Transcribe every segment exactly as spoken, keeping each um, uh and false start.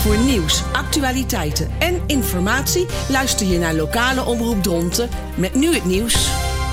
Voor nieuws, actualiteiten en informatie luister je naar lokale omroep Dronten met nu het nieuws.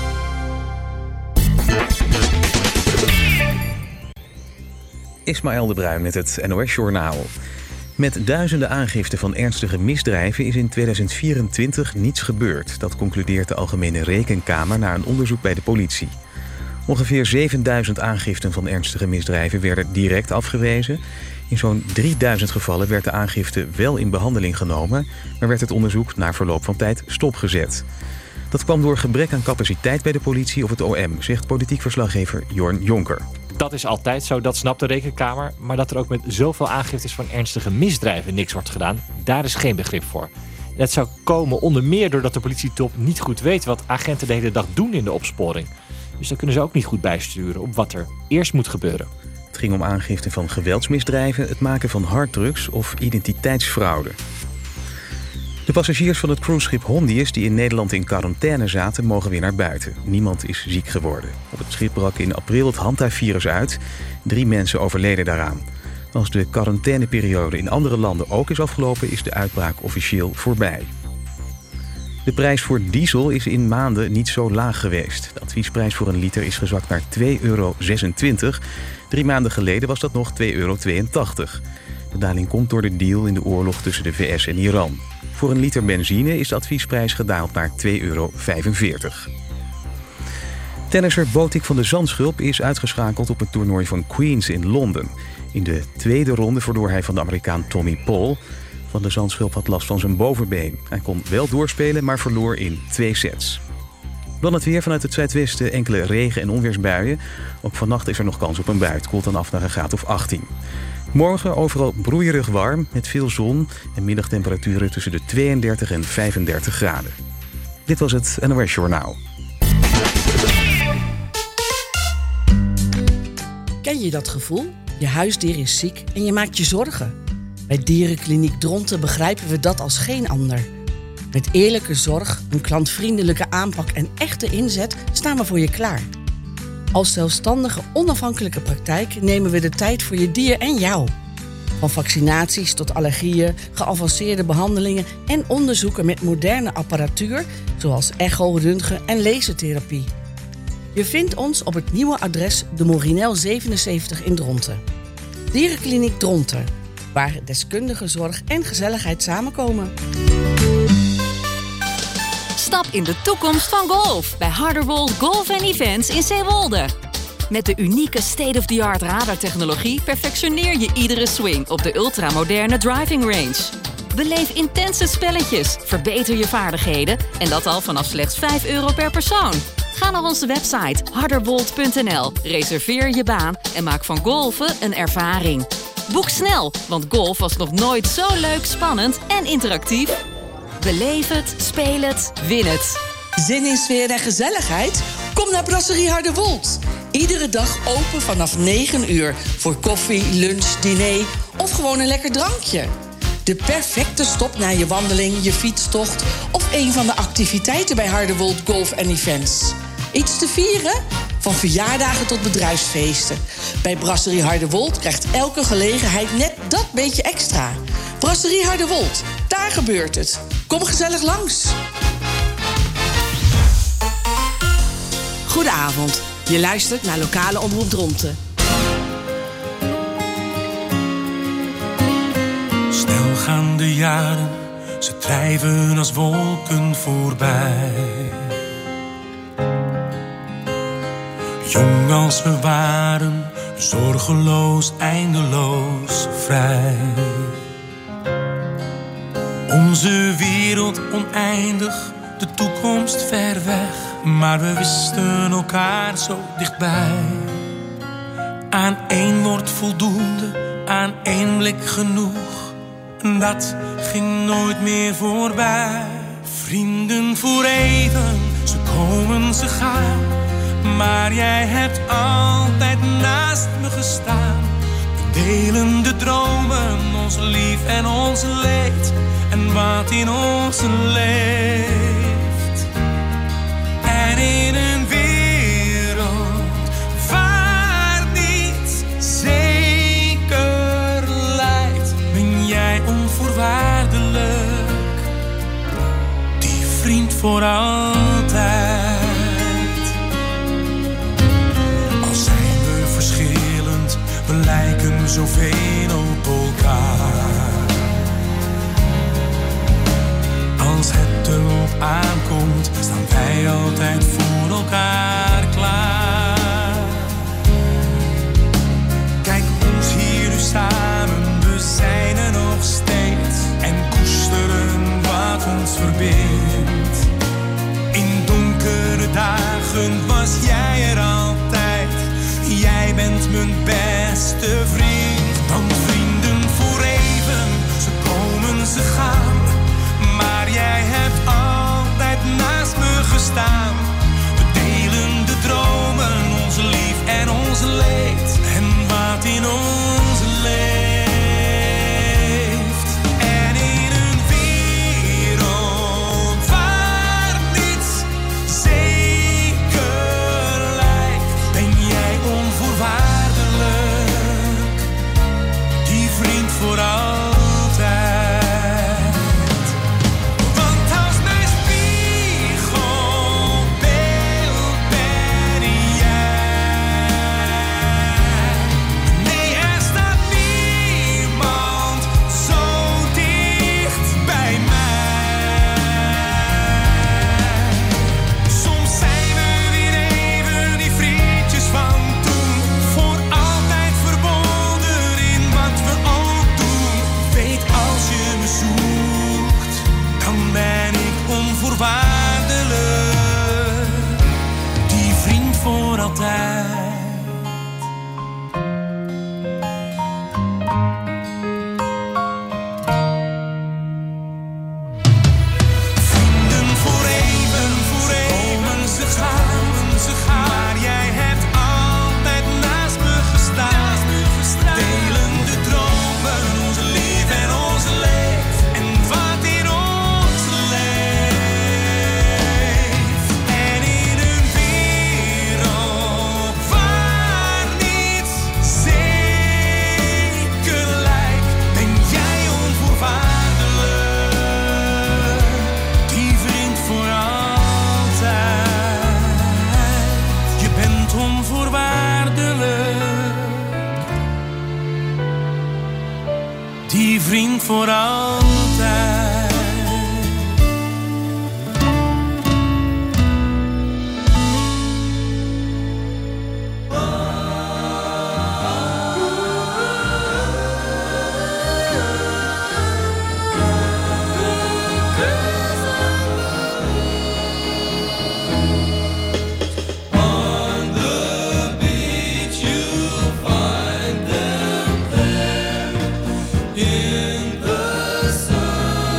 Ismaël de Bruin met het N O S-journaal. Met duizenden aangiften van ernstige misdrijven is in tweeduizend vierentwintig niets gebeurd. Dat concludeert de Algemene Rekenkamer na een onderzoek bij de politie. Ongeveer zevenduizend aangiften van ernstige misdrijven werden direct afgewezen. In zo'n drieduizend gevallen werd de aangifte wel in behandeling genomen, maar werd het onderzoek na verloop van tijd stopgezet. Dat kwam door gebrek aan capaciteit bij de politie of het O M, zegt politiek verslaggever Jorn Jonker. Dat is altijd zo, dat snapt de Rekenkamer. Maar dat er ook met zoveel aangiftes van ernstige misdrijven niks wordt gedaan, daar is geen begrip voor. En dat zou komen onder meer doordat de politietop niet goed weet wat agenten de hele dag doen in de opsporing. Dus daar kunnen ze ook niet goed bijsturen op wat er eerst moet gebeuren. Het ging om aangiften van geweldsmisdrijven, het maken van harddrugs of identiteitsfraude. De passagiers van het cruiseschip Hondius die in Nederland in quarantaine zaten, mogen weer naar buiten. Niemand is ziek geworden. Op het schip brak in april het Hanta-virus uit. Drie mensen overleden daaraan. Als de quarantaineperiode in andere landen ook is afgelopen, is de uitbraak officieel voorbij. De prijs voor diesel is in maanden niet zo laag geweest. De adviesprijs voor een liter is gezakt naar twee euro zesentwintig. Drie maanden geleden was dat nog twee euro tweeëntachtig. De daling komt door de deal in de oorlog tussen de V S en Iran. Voor een liter benzine is de adviesprijs gedaald naar twee euro vijfenveertig. Tennisser Botik van de Zandschulp is uitgeschakeld op het toernooi van Queens in Londen. In de tweede ronde verloor hij van de Amerikaan Tommy Paul. Van de Zandschulp had last van zijn bovenbeen. Hij kon wel doorspelen, maar verloor in twee sets. Dan het weer vanuit het zuidwesten, enkele regen- en onweersbuien. Ook vannacht is er nog kans op een bui. Het koelt dan af naar een graad of achttien. Morgen overal broeierig warm, met veel zon en middagtemperaturen tussen de tweeëndertig en vijfendertig graden. Dit was het N O S-journaal. Ken je dat gevoel? Je huisdier is ziek en je maakt je zorgen. Bij Dierenkliniek Dronten begrijpen we dat als geen ander. Met eerlijke zorg, een klantvriendelijke aanpak en echte inzet staan we voor je klaar. Als zelfstandige, onafhankelijke praktijk nemen we de tijd voor je dier en jou. Van vaccinaties tot allergieën, geavanceerde behandelingen en onderzoeken met moderne apparatuur, zoals echo, röntgen en lasertherapie. Je vindt ons op het nieuwe adres de Morinel zevenenzeventig in Dronten. Dierenkliniek Dronten, waar deskundige zorg en gezelligheid samenkomen. Stap in de toekomst van golf bij Harderwold Golf en Events in Zeewolde. Met de unieke state-of-the-art radartechnologie perfectioneer je iedere swing op de ultramoderne driving range. Beleef intense spelletjes, verbeter je vaardigheden en dat al vanaf slechts vijf euro per persoon. Ga naar onze website harderwold punt n l, reserveer je baan en maak van golfen een ervaring. Boek snel, want golf was nog nooit zo leuk, spannend en interactief. Beleef het, speel het, win het. Zin in sfeer en gezelligheid? Kom naar Brasserie Harderwold. Iedere dag open vanaf negen uur voor koffie, lunch, diner of gewoon een lekker drankje. De perfecte stop na je wandeling, je fietstocht of een van de activiteiten bij Harderwold Golf en Events. Iets te vieren? Van verjaardagen tot bedrijfsfeesten. Bij Brasserie Harderwold krijgt elke gelegenheid net dat beetje extra. Brasserie Harderwold, daar gebeurt het. Kom gezellig langs. Goedenavond. Je luistert naar Lokale Omroep Dronten. Snel gaan de jaren, ze drijven als wolken voorbij. Jong als we waren, zorgeloos, eindeloos vrij. Onze wereld oneindig, de toekomst ver weg. Maar we wisten elkaar zo dichtbij. Aan één woord voldoende, aan één blik genoeg. En dat ging nooit meer voorbij. Vrienden voor even, ze komen, ze gaan. Maar jij hebt altijd naast me gestaan. We delen de dromen, ons lief en ons leed. En wat in ons leeft. En in een wereld waar niets zeker lijkt, ben jij onvergetelijk. voor altijd. Al zijn we verschillend, we lijken zoveel op elkaar. Als het erop aankomt, staan wij altijd voor elkaar klaar. Kijk ons hier nu samen, we zijn er nog steeds. En koesteren wat ons verbindt. In donkere dagen was jij er altijd. Jij bent mijn beste vriend. Dan vrienden voor even, ze komen, ze gaan. Maar jij hebt altijd naast me gestaan. We delen de dromen, ons lief en ons leed. En wat in ons leeft. En in een wereld waar niets zeker lijkt, ben jij onvoorwaardelijk. Die vriend voor altijd. Die vriend voor altijd. Vrienden voor even, voor even, ze gaan, ze gaan. Maar jij hebt altijd naast me gestaan. Delen de dromen, ons lief en ons leed. En wat in ons leeft. En in een wereld waar niets zeker lijkt, ben jij onvoorwaardelijk. Die vriend voor altijd. Je bent onvoorwaardelijk. Die vriend voor altijd. In the sun.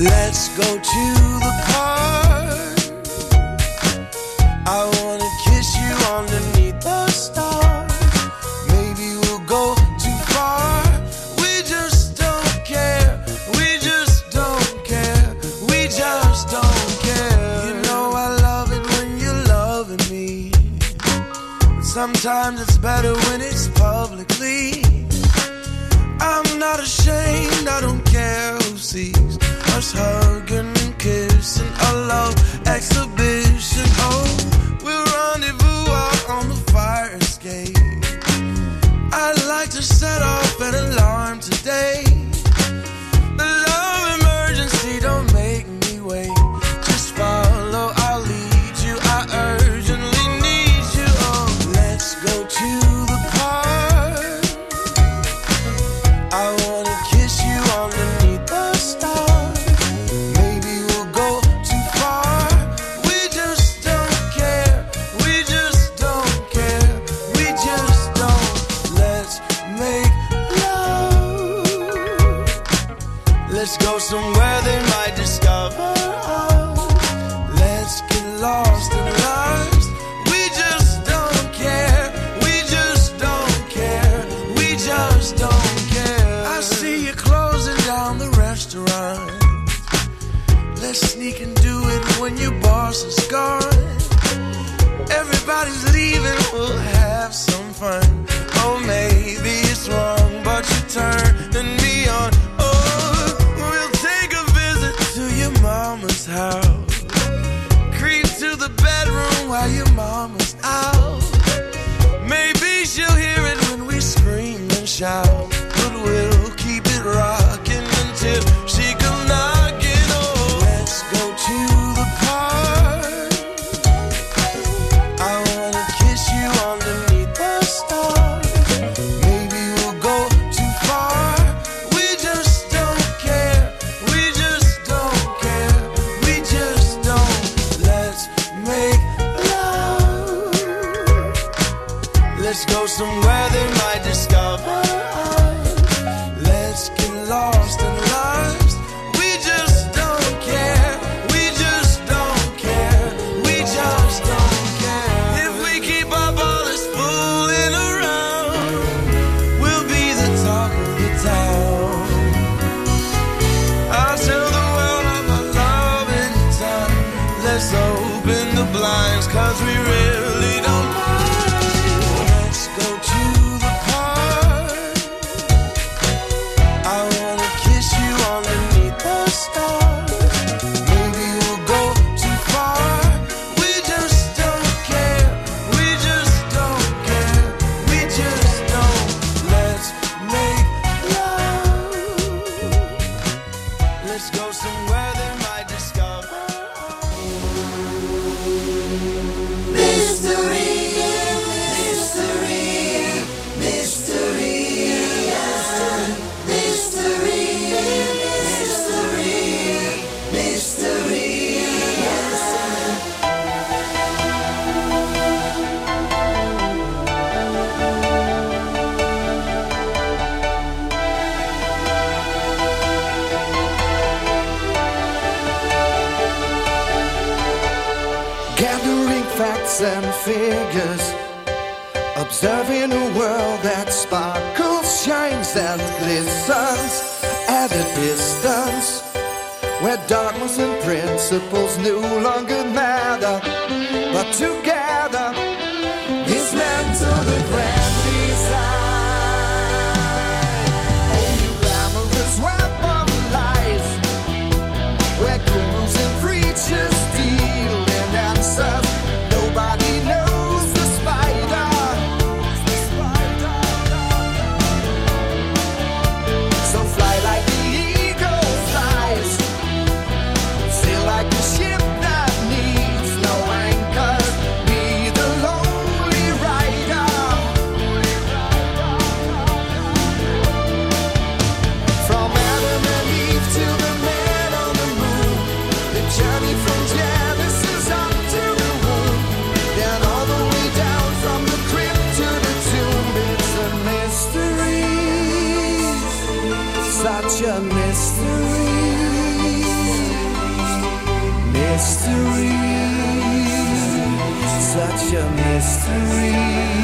Let's go to the park. I wanna kiss you underneath the stars. Maybe we'll go too far. We just don't care. We just don't care. We just don't care. You know I love it when you're loving me. But sometimes it's better when it's publicly. I'm not ashamed, I don't care who sees us hugging and kissing, a love exhibition. Oh, we'll rendezvous out on the fire escape. I'd like to set off an alarm today. The love emergency, don't make me wait. Just follow, I'll lead you, I urgently need you. Oh, let's go to the park. I wanna kiss you underneath the stars. Maybe we'll go too far. We just don't care. We just don't care. We just don't. Let's make love. Let's go somewhere they might discover us. Let's get lost in lust. We just don't care. We just don't care. We just don't care. I see you closing down the restaurant. Let's sneak and do it when your boss is gone. Everybody's leaving, we'll have some fun. Oh, maybe it's wrong, but you turning me on. Oh, we'll take a visit to your mama's house. Creep to the bedroom while your mama's out. Maybe she'll hear it when we scream and shout. But we'll keep it rocking until she comes knocking. Oh, let's go to the park. I wanna kiss you underneath the stars. Maybe we'll go too far. We just don't care. We just don't care. We just don't. Let's make love. Let's go somewhere they might discover us. Let's get lost in lust. We just don't care. We just don't care. We just don't care. If we keep up all this fooling around, we'll be the talk of the town. I'll tell the world of our love in time. Let's open the blinds, cause we really don't mind. Let's go to the park. I wanna kiss you underneath the stars. Maybe we'll go too far. We just don't care. We just don't care. We just don't. Let's make love. Let's go somewhere they might discover. Mystery, mystery, mystery, mystery, mystery, mystery. Gathering facts and figures, observing a world that sparkles, shines and glistens at a distance, where dogmas and principles no longer matter, but together dismantle the grand design. A glamorous web of lies, where gurus and preachers deal in answers. Nobody knows the spider. So fly like the eagle flies, sail like a ship that needs no anchor. Be the lonely rider. From Adam and Eve to the man on the moon, the journey from Genesis up to the womb, then all the way down from the crypt to the tomb. It's a mystery, such a mystery. mystery, such a mystery.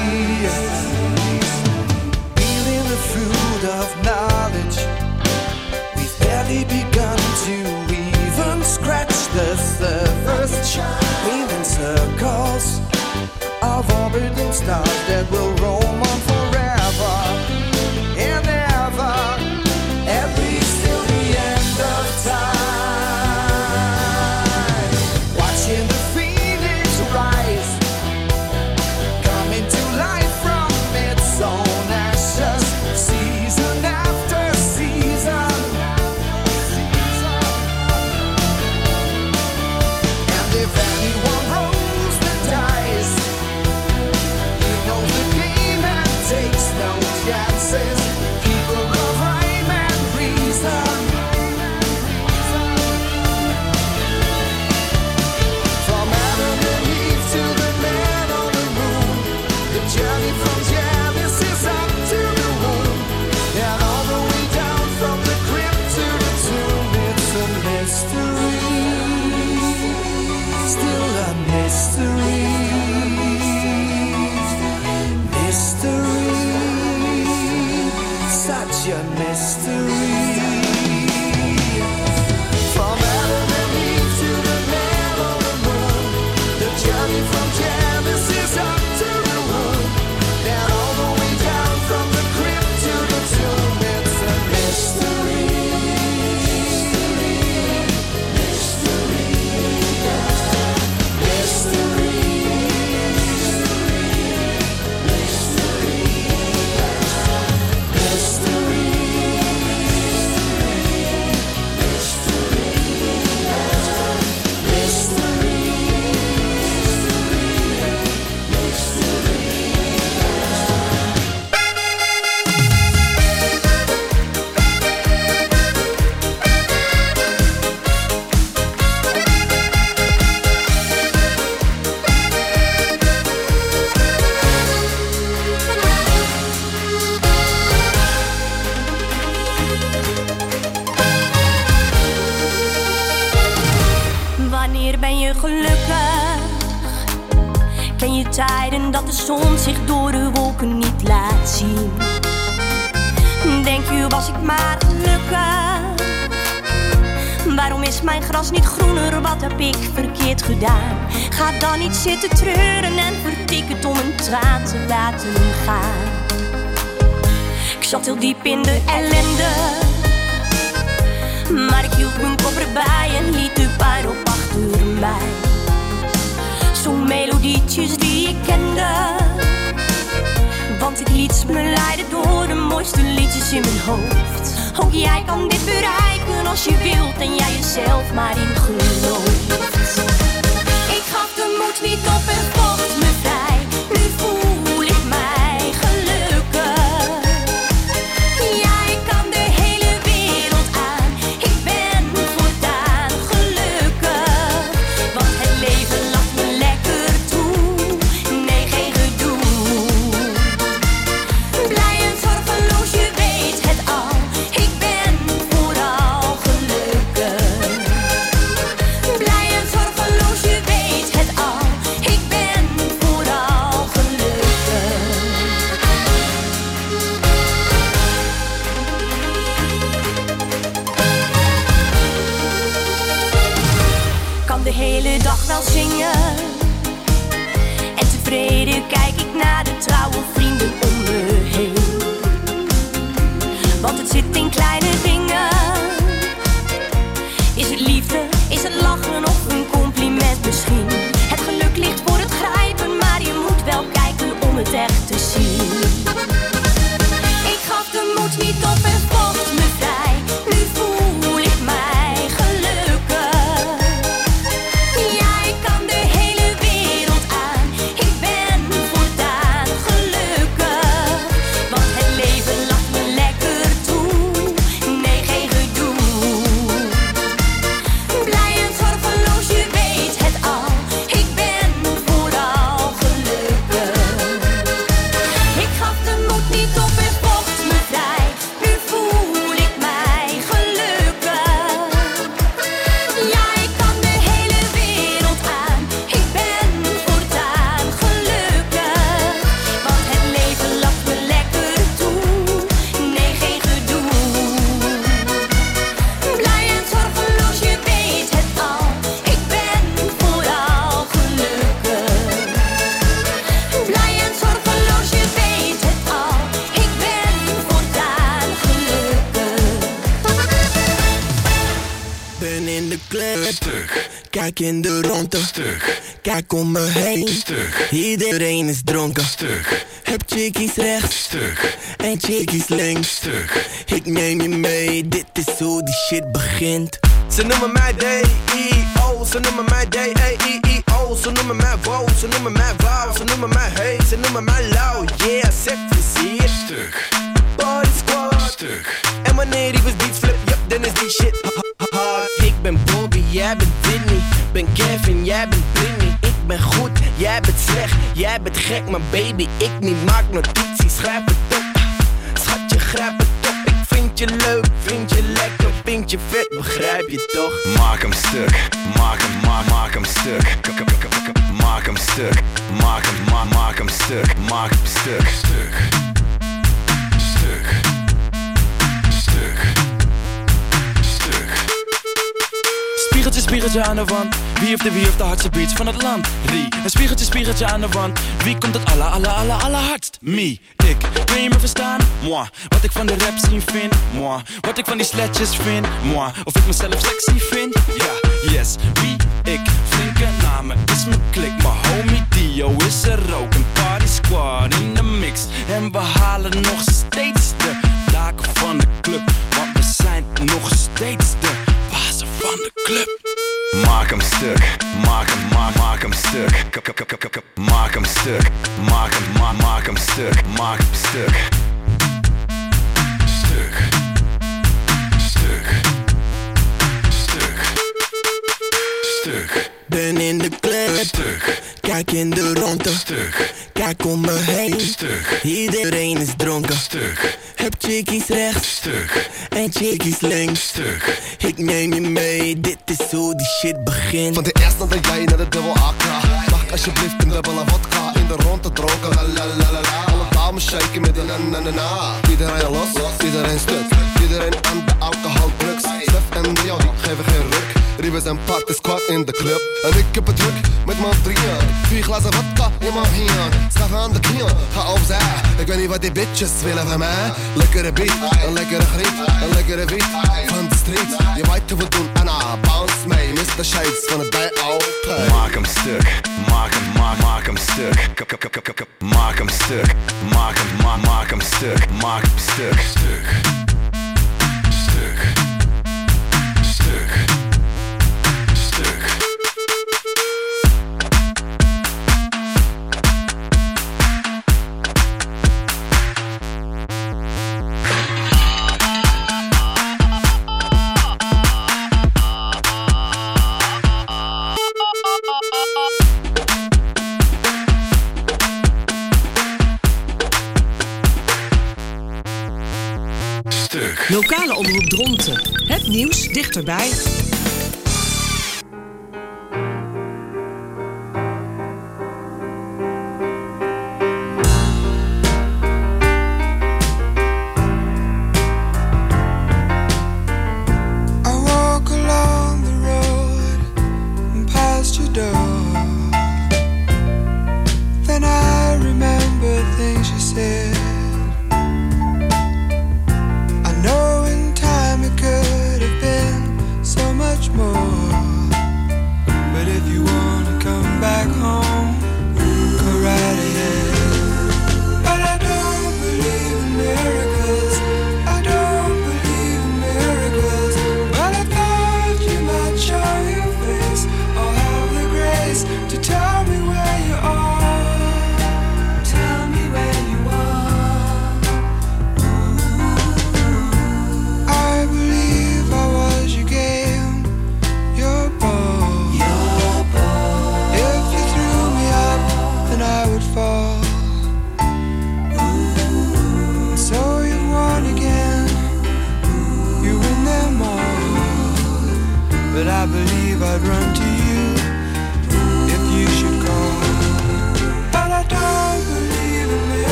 Feeling the fruit of knowledge, we've barely begun to even scratch the surface. Weaving circles of orbiting stars that will roam on forever and ever, at least till the end of time. Watching the phoenix rise, coming to life from its own ashes, season after season. And if anyone rolls the dice, he knows the game and takes no chances. People of rhyme and reason. From Adam and Eve to the man on the moon, the journey from Genesis up to the womb, and all the way down from the crypt to the tomb. It's a mystery, still a mystery. Mystery, such a mystery. From Adam and Eve to the man on the moon, the journey from Genesis up to the womb, and all the way down from the crypt to the tomb. It's a mystery, mystery, mystery. Wanneer ben je gelukkig? Ken je tijden dat de zon zich door de wolken niet laat zien? Denk je, was ik maar gelukkig? Waarom is mijn gras niet groener? Wat heb ik verkeerd gedaan? Ga dan niet zitten treuren en vertik het om een traan te laten gaan. Ik zat heel diep in de ellende, maar ik hield mijn kop erbij en liet de pijn op achter mij. Zong melodietjes die ik kende, want ik liet me leiden door de mooiste liedjes in mijn hoofd. Ook jij kan dit bereiken als je wilt en jij jezelf maar in gelooft. Ik gaf de moed niet op en vocht me vrij. Nu voel ik mij gelukkig. Jij kan de hele wereld aan. Ik ben voortaan gelukkig, want het leven lacht me lekker toe. Nee, geen gedoe. Blij en zorgeloos, je weet het al. Ik ben vooral gelukkig. Blij en zorgeloos, je weet het al. Ik ben vooral gelukkig. Kan de hele dag wel zingen en tevreden kijk ik naar de trouwe vrienden om me heen. Want het zit in kleine dingen. Is het liefde, is het lachen of een compliment misschien? Het geluk ligt voor het grijpen, maar je moet wel kijken om het echt te zien. Ik gaf de moed niet op en vocht me vrij. Nu voel ik mij gelukkig. Jij kan de hele wereld aan. Ik ben voortaan gelukkig, want het leven lacht me lekker toe. de club. Stuk. Kijk in de ronde. Stuk. Kijk om me heen. Stuk. Iedereen is dronken. Stuk. Heb chickies rechts. Stuk. En chickies links. Stuk. Ik neem je mee, dit is hoe die shit begint. Ze noemen mij D I O, ze noemen mij D E I I O. Ze noemen mij wow, ze noemen mij wow. Ze noemen mij hey, ze noemen mij lauw. Yeah, sexy, zie je. Stuk. Body squad. Stuk. En wanneer die was beats flip, yup, dan is die shit hard. Ik ben Bobby, jij bent Whitney. Ben Kevin, jij bent Britney. Ik ben goed, jij bent slecht. Jij bent gek, maar baby, ik niet. Maak notities, schrijf het op. Schatje, grijp het op. Ik vind je leuk, vind je lekker, vind je vet, begrijp je toch? Maak hem stuk, maak hem, maak, maak hem stuk. Maak hem stuk, maak hem, maak, maak hem stuk. Maak hem stuk, stuk. Stuk. Stuk. Stuk. Spiegeltje, spiegeltje aan de wand. Wie heeft de wie heeft de hardste beats van het land? Rie. Een spiegeltje, spiegeltje aan de wand. Wie komt het alle, alle, alle, alle hardst? Me. Ik. Kun je me verstaan? Moi. Wat ik van de rap scene vind? Moi. Wat ik van die sletjes vind? Moi. Of ik mezelf sexy vind? Ja. Yes. Wie? Ik. Flinke namen is mijn klik. Maar homie Dio is er ook. Een party squad in de mix. En we halen nog steeds de daken van de club. Want we zijn nog steeds de bazen van de club. Maak hem stuk, maak hem, maak, maak hem stuk. Maak hem stuk, maak hem, maak, maak hem stuk. Maak hem stuk. Stuk. Stuk. Stuk. Stuk. Ben in de club. Stuk. Kijk in de ronde. Stuk. Kijk om me heen. Stuk. Iedereen is dronken. Stuk. Heb chickies rechts. Stuk. En chickies links. Stuk. Ik neem je mee, dit is hoe die shit begint. Van de eerste naar jij naar de dubbel A K. Mag alsjeblieft een dubbele vodka. In de ronde dronken, la la la la la. Alle dames shaken met een na na na na. Iedereen los, iedereen stuk. Iedereen aan de alcohol drugs. Stef en Rio, die geven geen ruk. Riebes en party squad in de club. En ik heb het druk met mijn drieën. Vier glazen vodka in mijn hier. Schaf aan de knieën, ga opzij. Ik weet niet wat die bitches willen van mij. Lekkere beat, een lekkere griet. Een lekkere beat van de street. Je weet hoe we doen, Anna, bounce mee. mister Shades van het bij altijd. Maak hem stuk, maak hem, maak, maak hem stuk. Maak hem stuk, maak hem, maak, maak hem stuk. Maak hem stuk. Stuk. Stuk. Stuk. Stuk. Lokale omroep Dronten. Het nieuws dichterbij.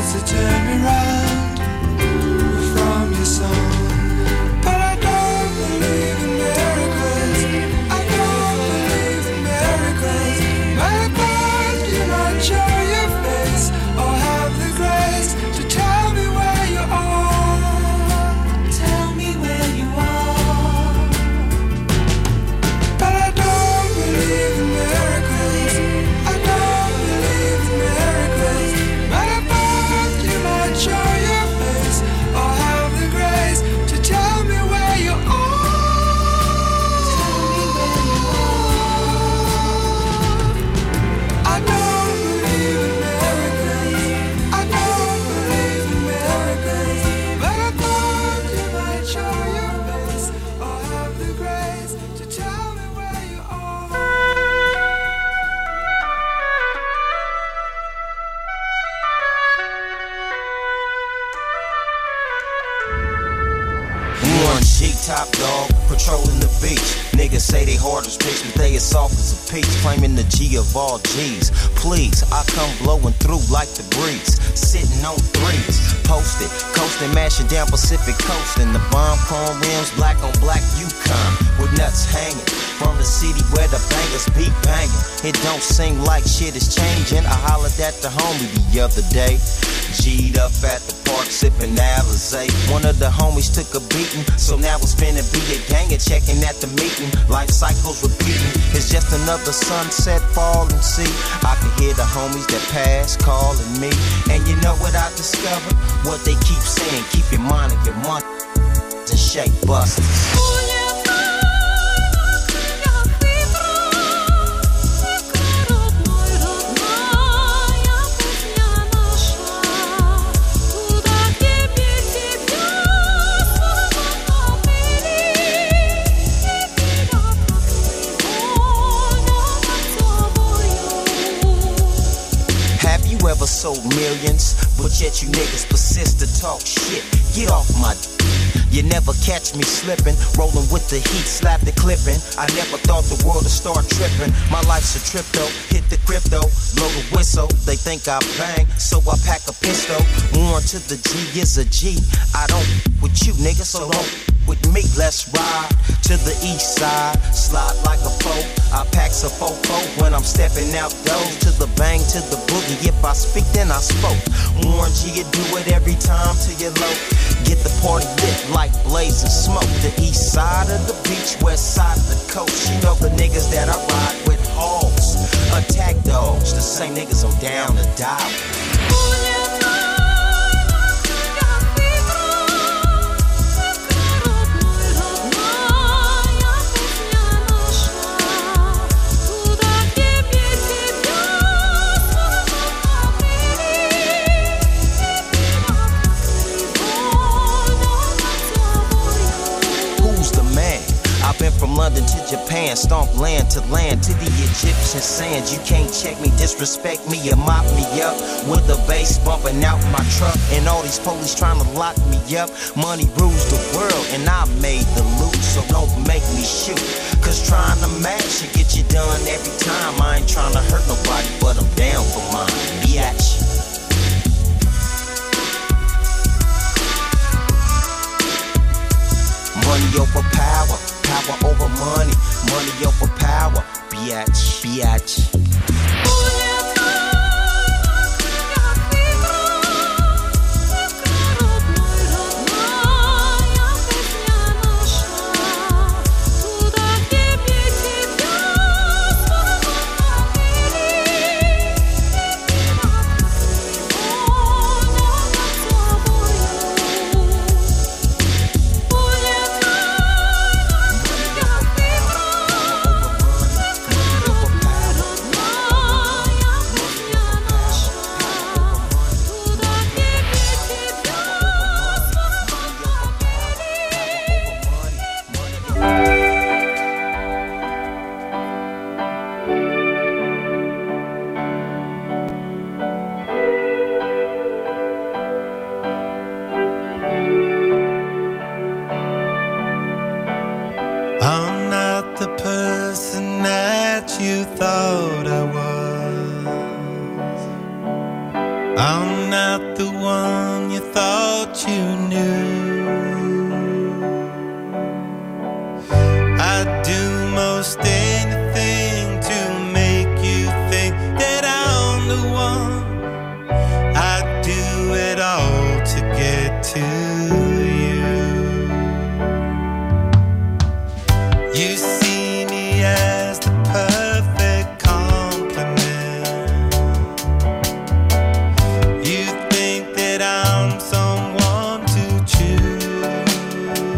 words that turn me round from your song. But I don't believe in miracles. I don't believe in miracles. My God, you might show your face or have the grace to tell me where you are. Tell me where you are. But I don't believe in miracles. I don't believe in miracles. Matter of fact, you might show your face or have the grace to tell me where you are. Tell me where you are. I don't believe in miracles. I don't believe in miracles. But I thought you might show your face or have the grace to tell me where you are. One G top dog, patrolling the beach. Niggas say they hard as bricks, but they as soft as a peach. Claiming the G of all G's. Please, I come blowing through like the breeze. Sitting on threes, posted, coasting, mashing down Pacific coast. And the bomb chrome rims, black on black Yukon, with nuts hanging. From the city where the bangers be banging. It don't seem like shit is changing. I hollered at the homie the other day. G'd up at the park sipping Alizé. One of the homies took a beating, so now it's finna be a gang and checking at the meeting. Life cycles repeating, it's just another sunset falling. See, I can hear the homies that pass calling me. And you know what I discovered? What they keep saying, keep your mind on your money and shake busters. Ever sold millions, but yet you niggas persist to talk shit. Get off my d- You never catch me slipping, rolling with the heat, slap the clipping. I never thought the world would start tripping. My life's a trip though, hit the crypto, blow the whistle. They think I bang, so I pack a pistol. Warren to the G is a G. I don't with you niggas, so don't with me. Let's ride to the east side, slide like a foe. I packs a fofo when I'm stepping out doors. To the bang, to the boogie. If I speak, then I spoke. Warren G, you do it every time till you're low. Get the party lit like blazing smoke. The east side of the beach, west side of the coast. You know the niggas that I ride with hogs, attack dogs. The same niggas I'm down to die with. Been from London to Japan, stomp land to land to the Egyptian sands. You can't check me, disrespect me, or mop me up with the bass bumping out my truck. And all these police trying to lock me up. Money rules the world, and I made the loot, so don't make me shoot. Cause trying to match should get you done every time. I ain't trying to hurt nobody, but I'm down for mine. Biatch. Money over power, power over money, money over power, biatch, biatch. I'm not the one you thought you knew. I'd do most anything to make you think that I'm the one. I'd do it all to get to you. You see me as the perfect compliment. You think that I'm someone to choose.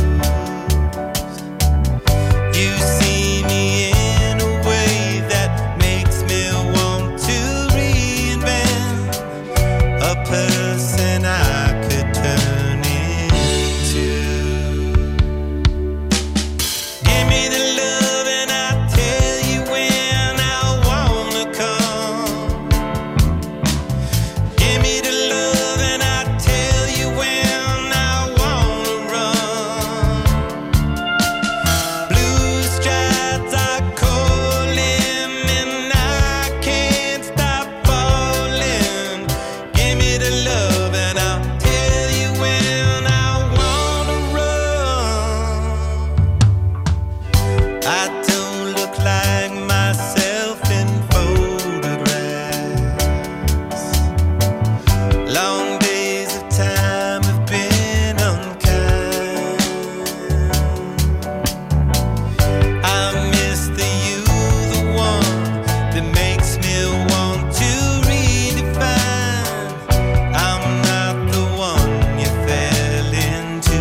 You see me in a way that makes me want to reinvent a person I could turn into. Give me the love and I'll tell you when I wanna come. Give me the love and I'll tell you when I wanna run. Blue strides are calling and I can't stop falling. Give me the love and I'll tell you when I wanna run. I don't look like myself in photographs. Long days of time have been unkind. I miss the you, the one that makes me want to redefine. I'm not the one you fell into.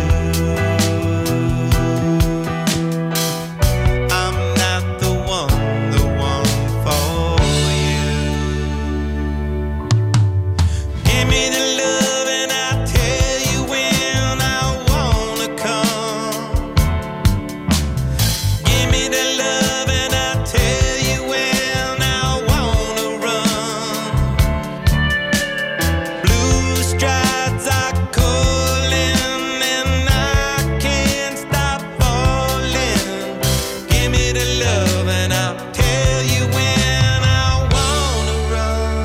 I'm not the one, the one for you. Give me the love and I'll tell you when I wanna come. Give me the love and I'll tell you when I wanna run. Blue strides are calling and I can't stop falling. Give me the love and I'll tell you when I wanna run.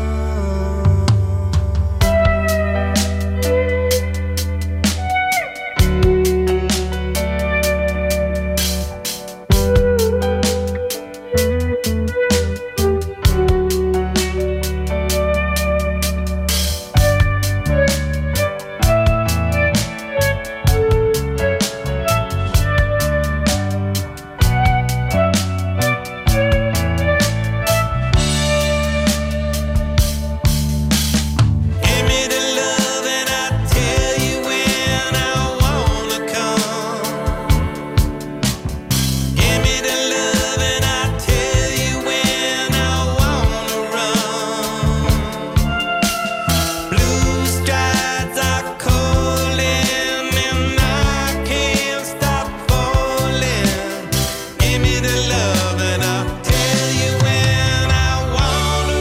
Give me the love and I'll tell you when I wanna come. Give me the love and I'll tell you when I wanna run. Blue strides are calling and I can't stop falling. Give me the love and I'll tell you when I wanna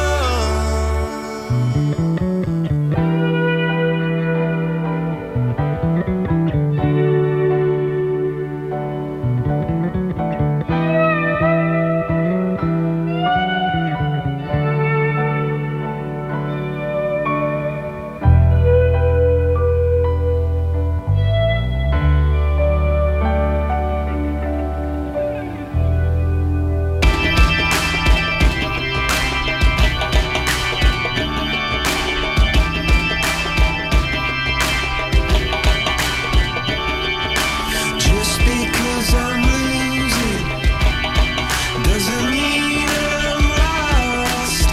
Just because I'm losing doesn't mean I'm lost.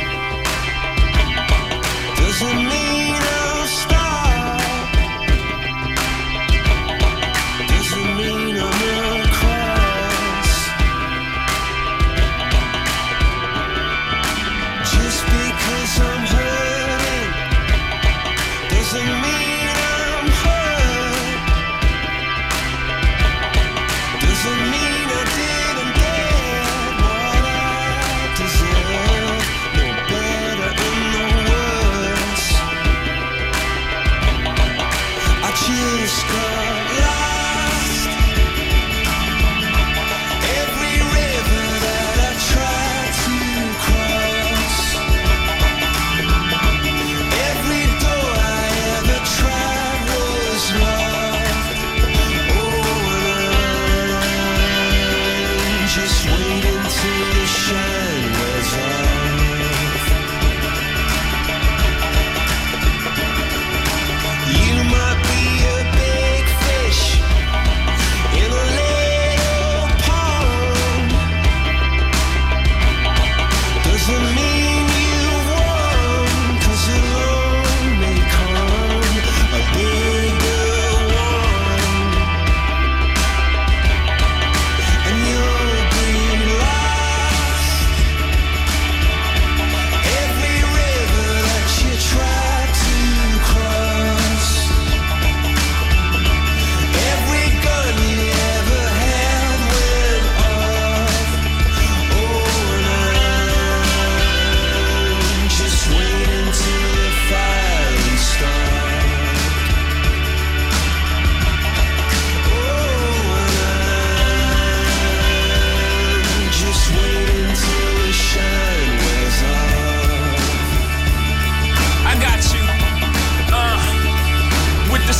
Doesn't mean I'll stop. Doesn't mean I'm across. Just because I'm hurting doesn't mean I'm hurt. Doesn't mean I didn't get what I deserve. No better in the worst.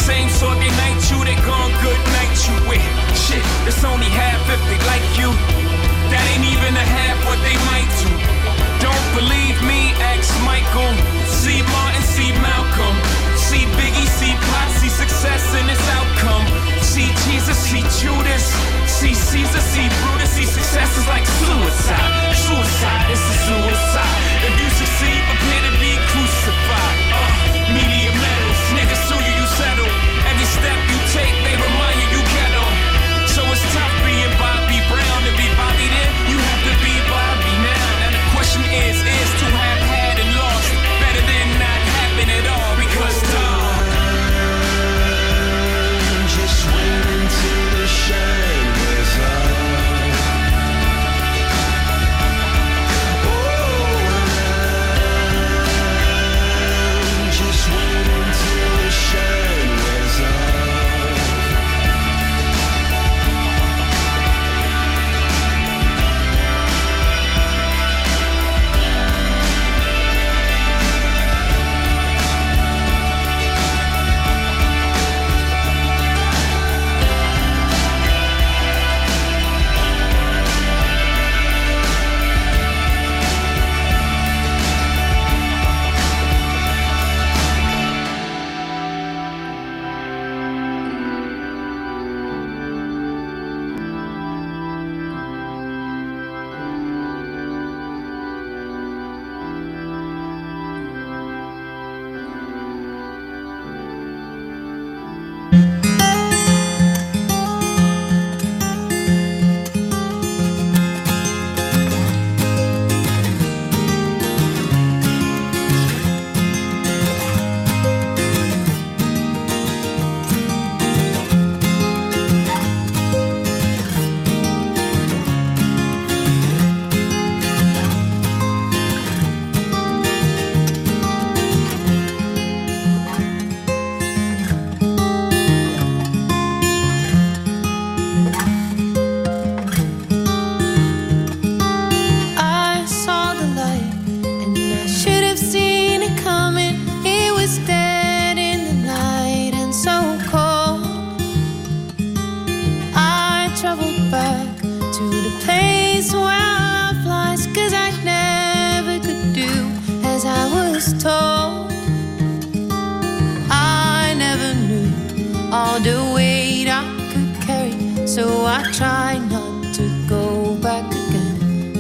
same sort they night you, they gone good night you with. Shit, it's only half if they like you. That ain't even a half what they might do. Don't believe me, ask Michael. See Martin, see Malcolm. See Biggie, see Pop, see success in its outcome. See Jesus, see Judas. See Caesar, see Brutus. See success is like suicide. Suicide is a suicide. If you succeed, prepare to be crucified. Uh, media medals, niggas sue you, you settle. Every step you take, they remind you you ghetto. So it's tough being Bobby Brown. To be Bobby then, you have to be Bobby now. And the question is, is to have had and lost better than not having it all? Because dog, just wait until the shine is up. Just wait until the shine is up. I saw the light and I should have seen it coming. It was dead in the night and so cold. I traveled back to the place where love lies, 'cause I never could do as I was told. I never knew all the weight I could carry, so I tried not to go back again.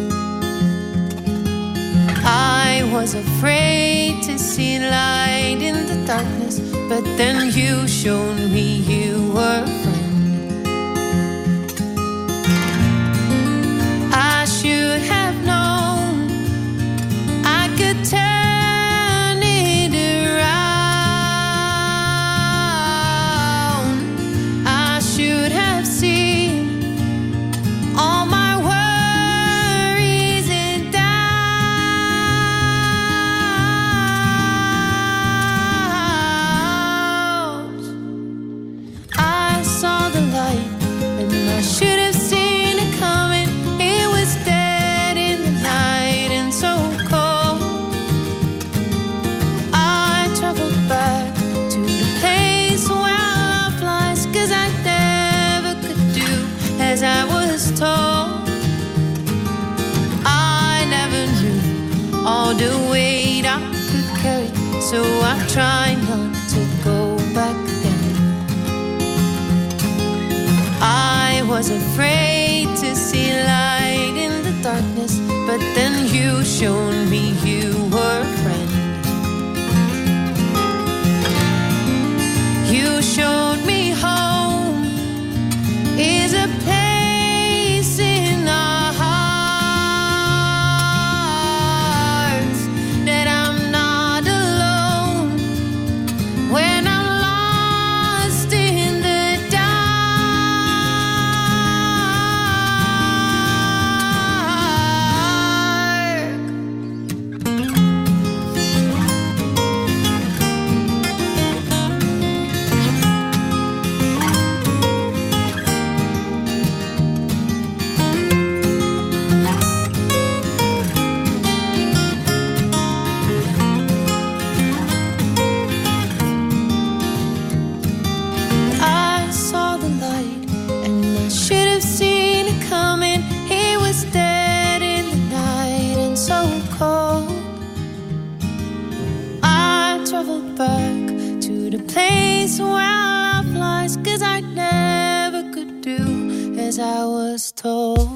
I was afraid to see light in the darkness, but then you showed me you were a friend. I should have known I could turn it around. I should have seen all my worries and doubts. I saw the light and I should have seen it coming. It was dead in the night and so cold. I traveled back to the place where love lies, 'cause I never could do as I was told. I never knew all the weight I could carry, so I tried not to go back again. I was afraid to see light in the darkness, but then you showed me you were a friend. You showed me home is a place in our hearts, that I'm not alone when I'm lost in the dark. travel back to the place where love lies, 'cause I never could do as I was told.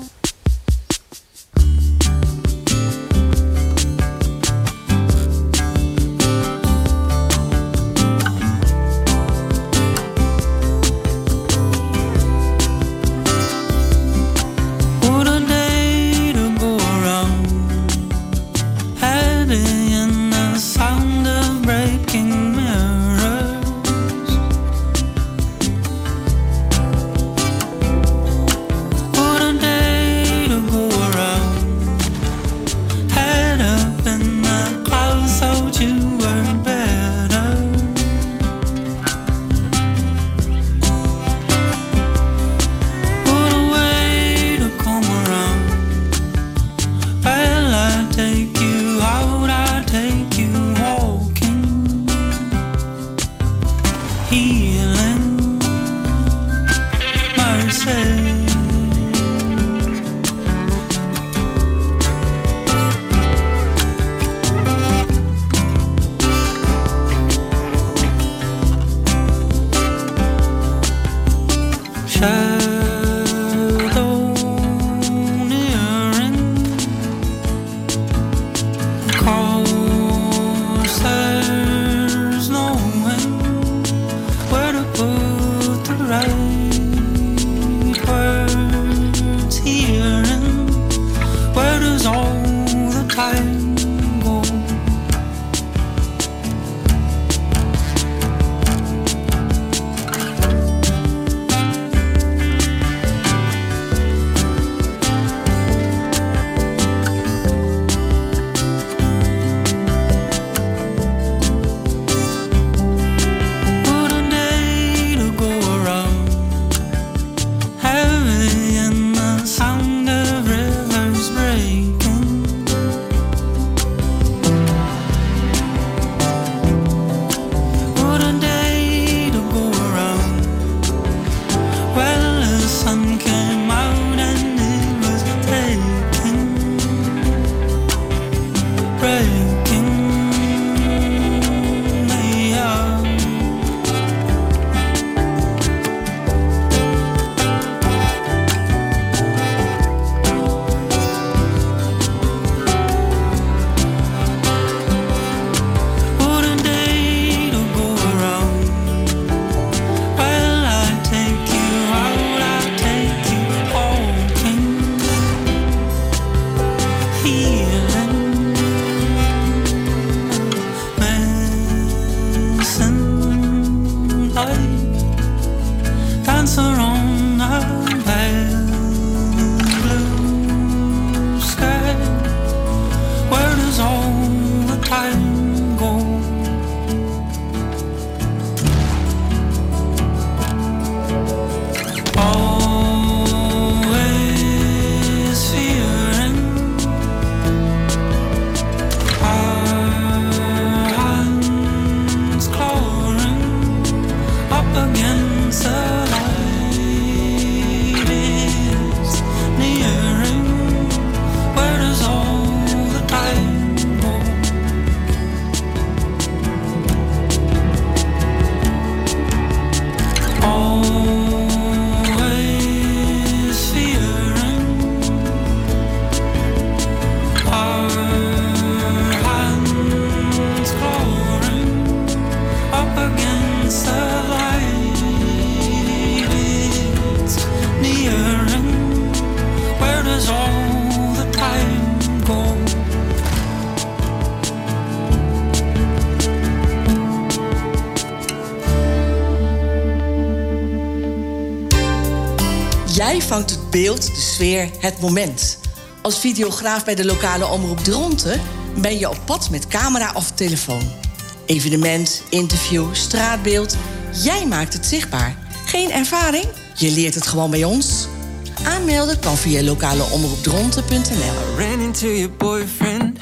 Jij vangt het beeld, de sfeer, het moment. Als videograaf bij de lokale omroep Dronten ben je op pad met camera of telefoon. Evenement, interview, straatbeeld. Jij maakt het zichtbaar. Geen ervaring? Je leert het gewoon bij ons. Aanmelden kan via lokaleomroepdronten punt n l. I ran into your boyfriend.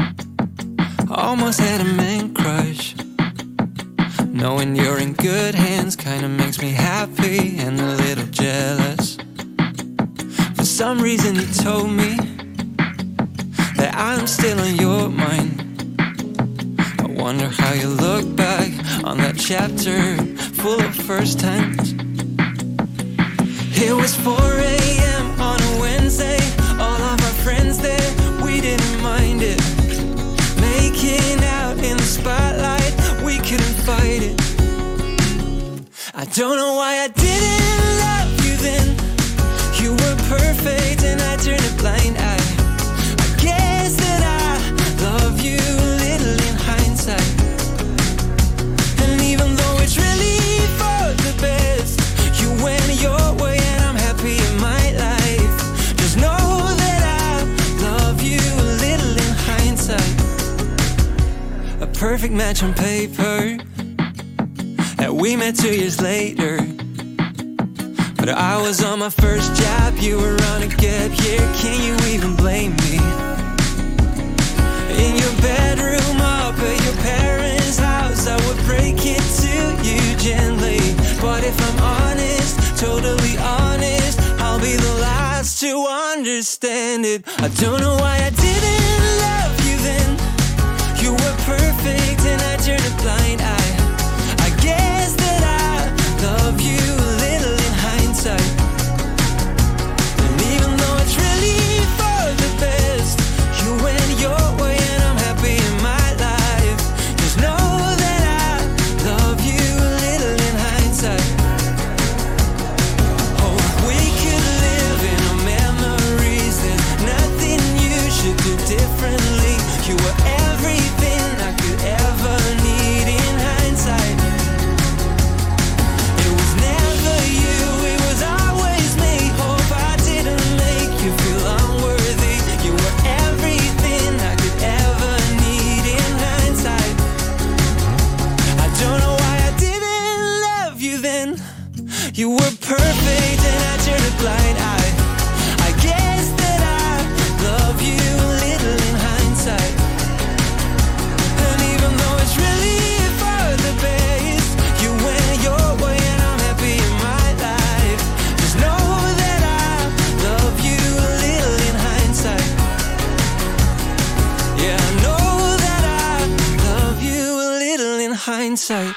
Almost had a man crush. Knowing you're in good hands kinda makes me happy and a little jealous. For some reason you told me that I'm still on your mind. I Wonder how you look back on that chapter full of first times. It was four a.m. on a Wednesday. All of our friends there, we didn't mind it. Making out in the spotlight, we couldn't fight it. I don't know why I didn't love you then. You were perfect and I turned a blind eye. I guess that I love you a little in hindsight. And even though it's really for the best, you went your way and I'm happy in my life. Just know that I love you a little in hindsight. A perfect match on paper, that we met two years later. But I was on my first job, you were on a gap year. Can you even blame me? In your bedroom up at your parents' house, I would break it to you gently. But if I'm honest, totally honest, I'll be the last to understand it. I don't know why I didn't love you then. You were perfect and I turned a blind eye. I guess that I love you a little in hindsight. And even though it's really for the best, you went your way and I'm happy in my life. Just know that I love you a little in hindsight. Oh, if we could live in our memories, there's nothing you should do differently. You were everything I could ever need in hindsight. It was never you, it was always me. Hope I didn't make you feel unworthy. You were everything I could ever need in hindsight. I don't know why I didn't love you then. You were perfect and I turned a blind eye. I guess that I love you a little in hindsight. And even though it's really for the best, you went your way and I'm happy in my life. Just know that I love you a little in hindsight. Yeah, I know that I love you a little in hindsight.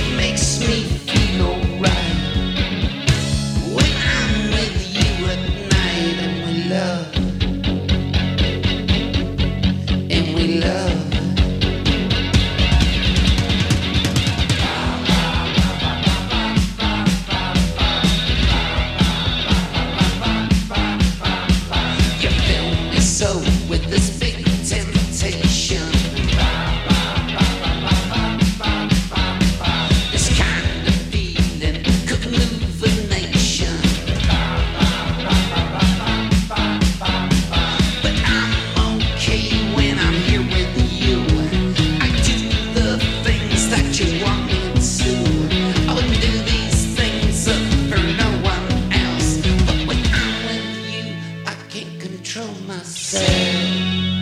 When I'm with you at night. myself.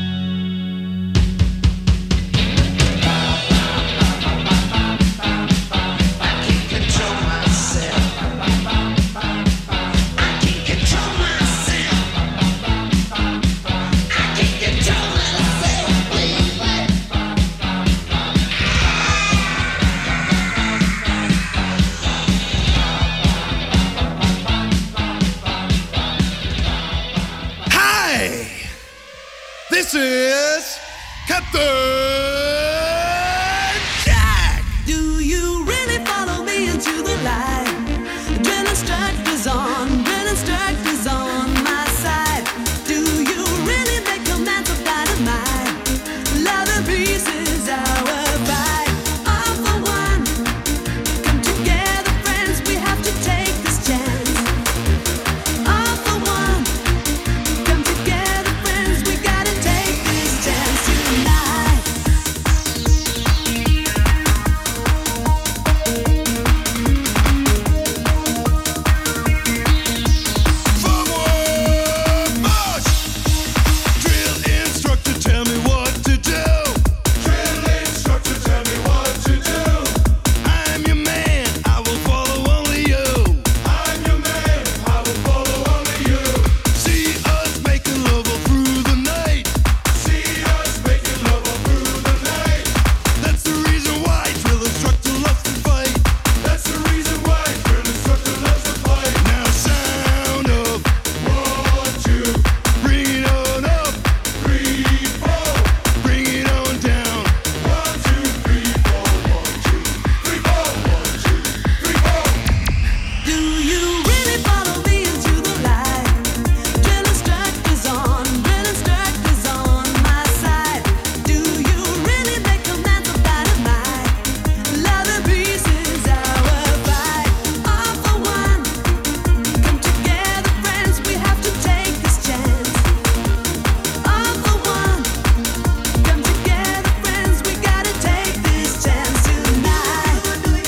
This is Captain Jack! Do you really follow me into the light? Adrenaline strike is on, adrenaline strike is on my side. Do you really make commands of dynamite? Love and peace is our fight. All for one, come together friends, we have to take this chance. All for one, come together friends, we gotta take this chance tonight. Forward march! Drill instructor, tell me what to do. Drill instructor, tell me what to do. I'm your man, I will follow only you. I'm your man, I will follow only you. See us making love all through the night. See us making love all through the night. That's the reason why drill instructor loves to fight. That's the reason why drill instructor loves to fight. Now sound up, one, two, bring it on up, three, four, bring it on down. One, two, three, four, one, two, three, four, one, two, three, four. Do you really follow me into the light? Adrenaline strike is on, adrenaline strike is on my side. Do you really make commands of dynamite? Love and peace is our fight. All for one, come together friends, we have to take this chance. All for one, come together friends, we gotta take this chance tonight.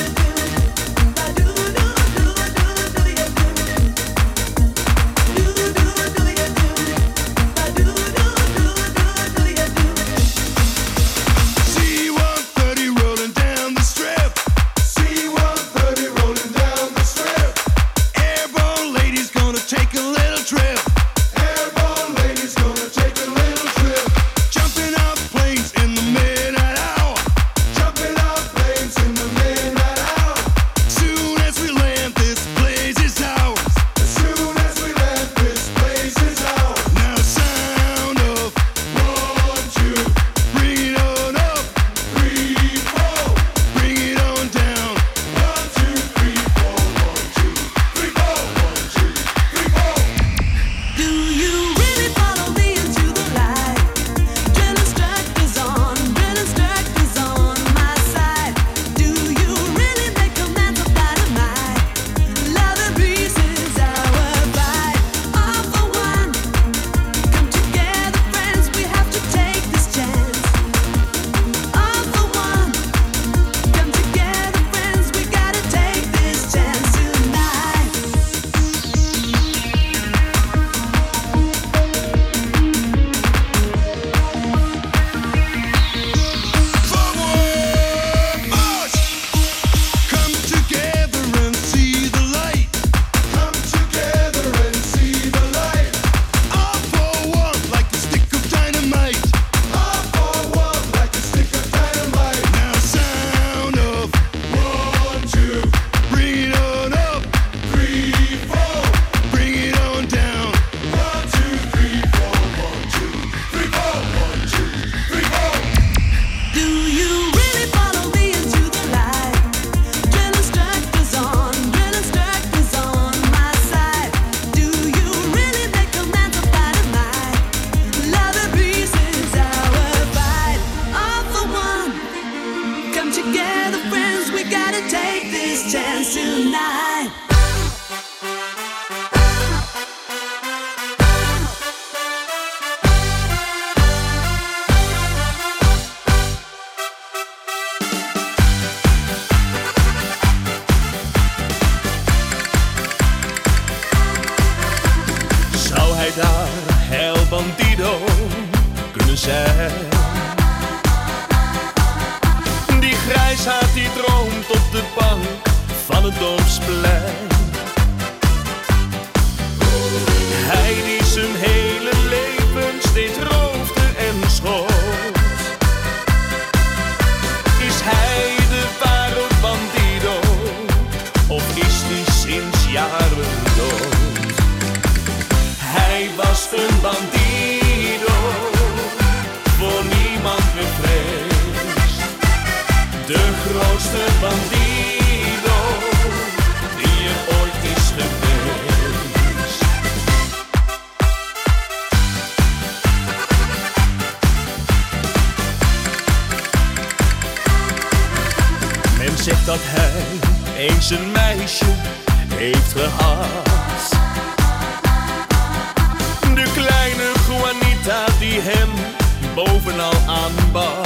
C one thirty rolling down the strip. C one thirty rolling down the strip. Airborne ladies gonna take a little trip. Airborne ladies gonna take a little trip. Jumping out planes in the midnight hour. Jumping out planes in the midnight hour. Soon as we land, this place is ours. As soon as we land, this place is ours. Now sound of one, two, bring it on up, three, four, bring it on down. One, two, three, four, one, two, three, four, one, two, three, four. Do you really follow me into the light? Adrenaline strike is on, adrenaline strike is on my side. Do you really make commands of dynamite? Love and peace is our fight. All for one, come together friends, we have to take this chance. All for one, come together friends, we gotta take this chance tonight. Forward march! Come together and see the light. Come together and see the light. All for one, like a stick of dynamite. All for one, like a stick of dynamite. Now sound of one, two, bring it on up, three, four, bring it on down. One, two, three, four, one, two, three, four, one, two, three, four. Do you really follow me into the light? Adrenaline strike is on, adrenaline strike is on my side. Do you really make commands of dynamite? Love and peace is our fight. All for one, come together friends, we gotta take this chance tonight. Zou hij daar, El Bandido, zijn. Die grijsaard die droomt op de bank van het dorpsplein. Hij die zijn hele leven steeds roofde en schoot. Is hij de ware bandido of is die sinds jaren dood? Hij was een bandido, voor niemand bevreesd. De grootste bandido die er ooit is geweest. Men zegt dat hij eens een meisje heeft gehad. De kleine Juanita die hem bovenal aanbad.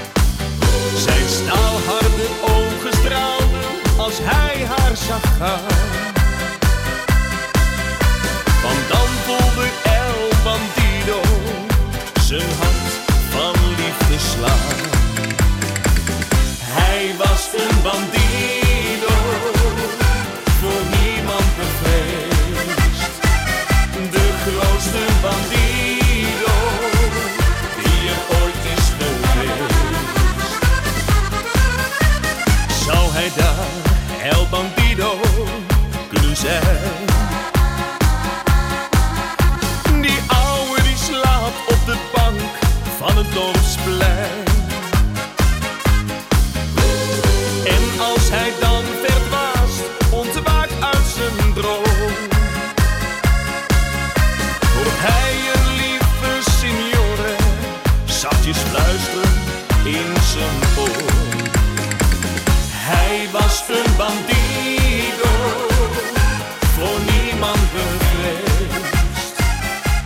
Zijn staalharde ogen straalden als hij haar zag gaan.